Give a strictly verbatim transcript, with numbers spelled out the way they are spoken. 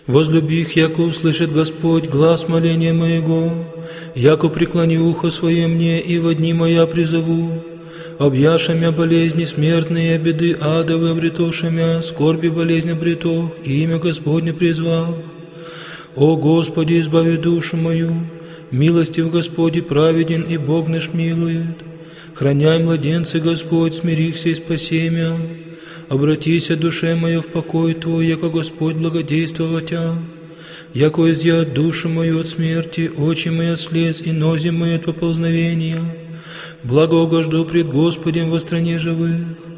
Возлюби их, яко услышит Господь глаз моления моего, яко преклони ухо свое мне, и во дни моя призову. Объяша мя болезни смертные, беды адовы обретоша мя, скорби болезнь обретох, и имя Господне призвал. О Господи, избави душу мою, милостив Господи, праведен и Бог наш милует. Храняй младенцы, Господь, смирихся и спаси мя. Обратися, душе моя, в покой Твой, яко Господь благодействоватя. Яко изъят душу мою от смерти, очи мои от слез и нози мои от поползновения. Благо угожду пред Господем во стране живых.